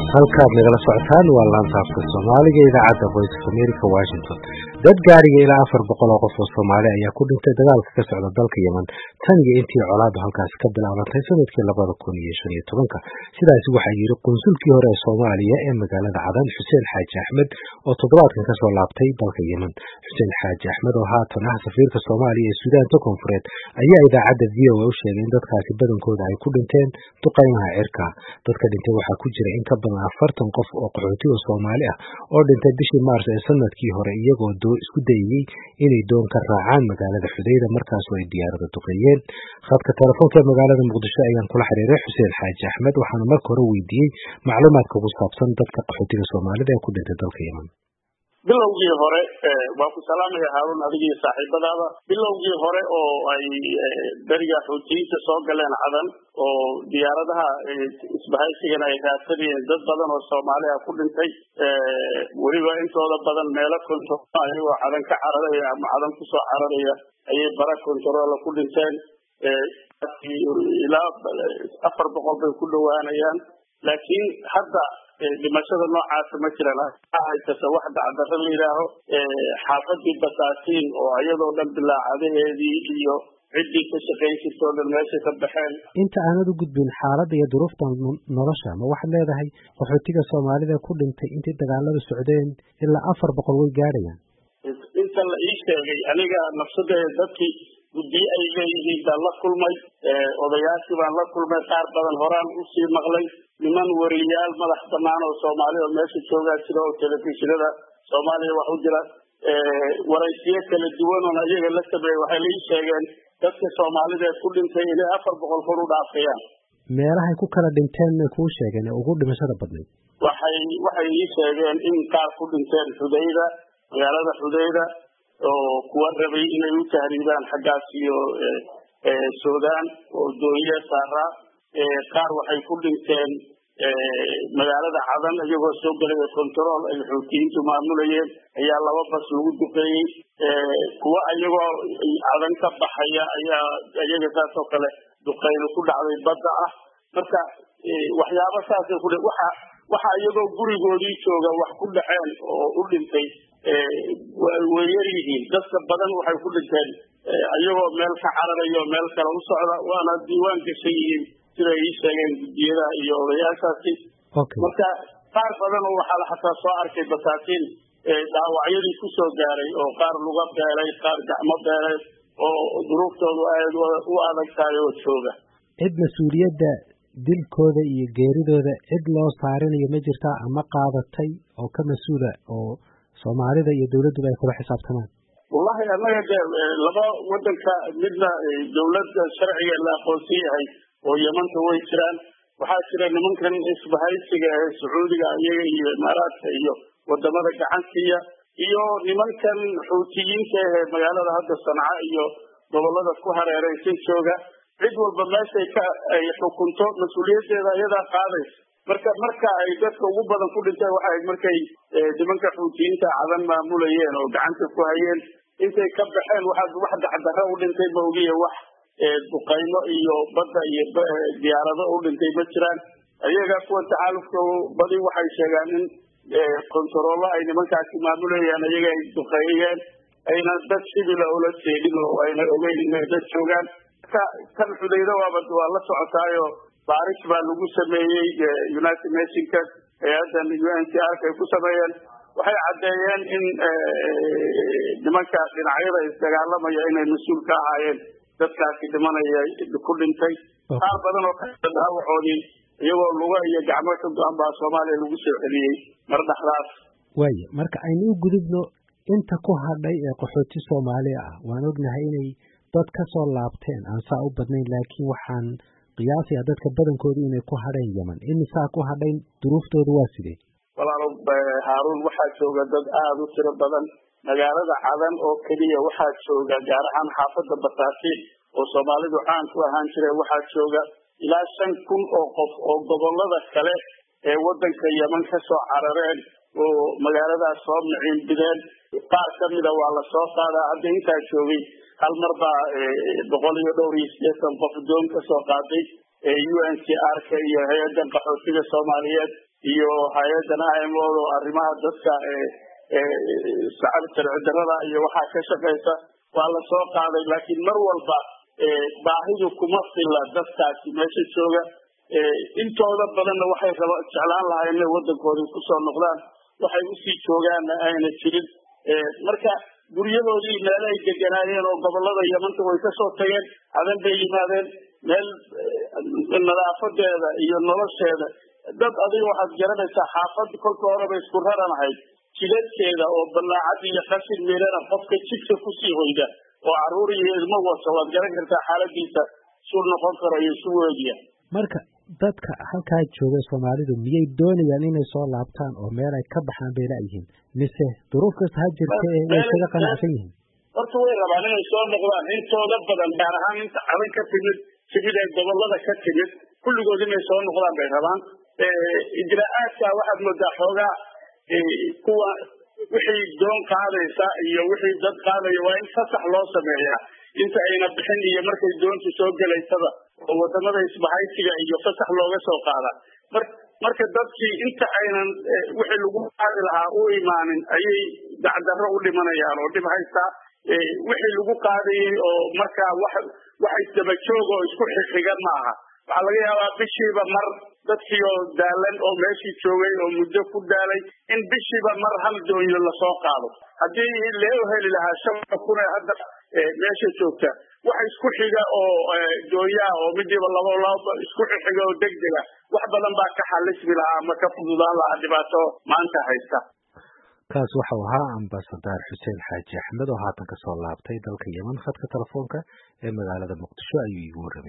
halkaad nagala socotaan waa laantaafka Soomaaliga idaacadda Voice of America Washington. dad gaariga ilaa 400 oo qof oo Soomaali ayaa ku dhintay dagaalka ka socda dalka Yemen tan iyo intii colaadu halkaas ka bilaabantay sanadkii 2015. sidaas waxa yiri konsulkii hore ee Soomaaliya ee magaalada Cadan Xuseen Xaaji Axmed oo toddobaadkan ka soo laabtay dalka Yemen. Xuseen Xaaji Axmed oo haatan ah safiirka Soomaaliya ee Suudaanta Koonfureed ayaa idaacadda VOA u sheegay in dadkaasi badankooda ay ku dhinteen duqeymaha cirka. dadka dhintay waxaa ku jira in ka badan 40 qof oo qaxooti oo Soomaali ah oo dhintay bishii Maars ee sanadkii hore iyagoo isku dayay inay doon ka raacaan magaalada Xudayda markaas oo ay diyaarada duqeeyeen. khadka telefoonka magaalada Muqdisho ayaan kula xiriiray Xuseen Xaaji Axmed waxaana marka hore weydiiyay macluumaadka ku saabsan dadka qaxootiga Soomaalida ee ku dhintay dalka Yemen. bilowgii hore waa ku salaamaya Haarun adiga iyo saaxiibadaada. bilowgii hore oo ay dariga xuutiyiinta soo galeen Cadan oo diyaaradaha isbahaysigan ay raadsadeen dad badan oo Soomaali ah ku dhintay weliba intooda badan meelo kontor ayagoo Cadan ka cararaya ama Cadan ku soo cararaya ayay bara kontarool ku dhinteen ilaa 400 bay ku dhawaanayaan. laakiin hadda dhimashada noocaas ma jiraan haysta wax dhacdo la yiraahdo xaafadii Basaatiin oo ayadoo dhan bilaacadaheedii iyo cidii ka shaqeysay dhan meesha ka baxeen. inta aanad u gudbin xaaladda iyo duruufta nolosha ma waxaad leedahay qaxootiga Soomaalida ku dhintay intii dagaaladu socdeen ilaa 400 way gaarayaan. inta la ii sheegay aniga nafsadeyda dadkii guddiye ay leeyihiin baan la kulmay odayaashii baan la kulmay qaar badan horaan u sii maqlay niman wariyaal madax bannaan oo Soomaali oo meesha jooga jira oo telefishinada Soomaaliya wax u jira waraysiyo kala duwan oo ayaga la sameeyay waxay la sheegeen dadka Soomaalida ku dhintay ilaa 400 kor u dhaafayaan. meelaha ay ku kala dhinteen ku sheegeen ugu dhimashada badnayd waxay ii sheegeen in qaar ku dhinteen Xudayda magaalada Xudayda oo kuwa rabay inay u tahriibaan xaggaas iyo Suudaan oo doonya saara qaar waxay ku dhinteen magaalada Cadan iyagoo soo galay control ay xuutiyiintu maamulayeen ayaa laba bas lagu duqeeyay kuwa ayagoo Cadan ka baxaya ayaa ayaga taasoo kale duqeyno ku dhacday badda ah. marka waxyaabo saas ku waxa iyagoo gurigoodii jooga wax ku dhaceen oo u dhintay way yaryihiin. dadka badan waxay ku dhinteen ayagoo meel ka cararayo meel kale u socda waana diiwaan gashan yihiin sida ay sheegeen guddiyada iyo odayaashaasi. marka qaar badan oo waxaa la xataa soo arkay Basaatiin dhaawacyadii ku soo gaaray oo qaar luga beelay qaar gacmo beelay oo duruuftoodu aad u adag tahay oo jooga. cid mas'uuliyadda dilkooda iyo geeridooda cid loo saarinayo ma jirta ama qaadatay oo ka mas'uula oo Soomaalida iyo dawladdu ay kula xisaabtamaan. wallahi anaga laba wadanka midna dawladda sharciga la aqoonsan yahay oo Yemenka way jiraan waxaa jira nimankan isbahaysiga ee Sacuudiga iyaga iyo Imaaraadka iyo wadamada gacantiya iyo nimankan xuutiyiinta ee magaalada hadda Sanca iyo gobolada ku hareeraysan jooga cid walba meesha ay xukunto mas'uuliyaddeeda ayada qaadaysa. marka ay dadka ugu badan ku dhintay waxay markay nimanka xuutiyiinta Cadan maamulayeen oo gacanta ku hayeen intay ka baxeen wax dhacdo u dhintay ma ogiye wax duqeymo iyo badda iyo diyaarado u dhintay ma jiraan. ayaga kuwa tacaalufka badi waxay sheegaan in kontaroolo ay nimankaasi maamulayaan ayaga ay duqeeyeen ayna dad civil oo la jeedin oo ayna ogeyn inay dad joogaan. kan Xudayda waa la socotaayo baaris baa lagu sameeyay United Nations hay'addan UNHCR ay ku sameeyeen waxay cadeeyeen in nimanka dhinacyada isdagaalamaya inay mas'uul ka ahaayeen dadkaasi dhimanaya ku dhintay. qaar badan oo ka dhaawacoodii iyagoo luga iyo gacmo ka go'an baa Soomaaliya lagu soo celiyay mar dhaxdaas. marka aynu u gudubno inta ku hadhay ee qaxooti Soomaali ah waan ognahay inay dad ka soo laabteen aan saa u badnayn laakiin waxaan qiyaasaya dadka badankoodu inay ku hadheen Yemen. imisaa ku hadhayn duruuftoodu waa sidee? walaalo Haarun waxaa jooga dad aad u tiro badan magaalada Cadan oo kaliya waxaa jooga gaar ahaan xaafadda Basaatiin oo Soomaalidu caan ku ahaan jiray waxaa jooga ilaa 5,000 oo qof oo gobolada kale ee wadanka Yemen ka soo carareen oo magaaladaas soo miciin bideen. qaar kamida waa la soo qaadaa hadda intaa joogay hal mar baa 180 qof doon ka soo qaaday UNHCR iyo hay'adda qaxootiga Soomaaliyeed iyo hay-adan IMO arrimaha dadka sharci darrada iyo waxaa ka shaqeysa waa la soo qaaday laakiin mar walba baahidu kuma filla dadkaasi meesha jooga intooda badanna waxay jeclaan lahayn inay waddankoodii kusoo noqdaan waxay usii joogaanna ayna jirin marka guryahoodii meelahay deganaayeen oo gobolada Yamanta way ka soo tageen adan bay yimaadeen meel nadaafadeeda iyo nolosheeda dad adiga waxaad garanaysaa xaafad kolka horeba isku raranahayd jidadkeeda oo ballaacad iyo qashin meelana qofka jidka kusii hoyda oo caruur iyo ilmo wata waad garan kartaa xaaladiisa suu noqon karo iyo suu weediya marka dadka halkaa jooga Soomaalidu miyay doonayaan inay soo laabtaan oo meel ay ka baxaan bay laayihiin mise duruuf kasta ha jirtee way isaga qanacsan yihiin horta way rabaan inay soo noqdaan intooda badan gaar ahaan inta cadan ka timid ee gobolada ka timid kulligood inay soo noqdaan bay rabaan ijraa'aadka waxaad moodaa xoogaa kuwa wixii doon qaadaysa iyo wixii dad qaadaya waa in fasax loo sameeyaa inta ayna bixin iyo markay doontu soo gelaysaba oo wadamada isbahaysiga iyo fasax looga soo qaada marka dadkii inta aynan wixii lagu qaadi lahaa u imaanin ayay dacdarro u dhimanayaan oo dhib haystaa wixii lagu qaadayay oo markaa wax isdaba joog oo isku xixiga maaha waxaa laga yaabaa bishiiba mar dadkii oo daalan oo meeshii joogay oo muddo ku daalay in bishiiba mar hal doonyo lasoo qaado haddii loo heli lahaa 5,000 ee hadda meesha joogta wax isku xiga oo doonyaha oo midiba labo isku xiga oo degdega wax badan baa ka xalismi lahaa ama ka fududaan lahaa dhibaato maanta haysta kaas waxa uu ahaa Ambassador Xuseen Xaaji Axmed oo haatan ka soo laabtay dalka Yemen khadka telefoonka ee magaalada Muqdisho ayuu igu warramay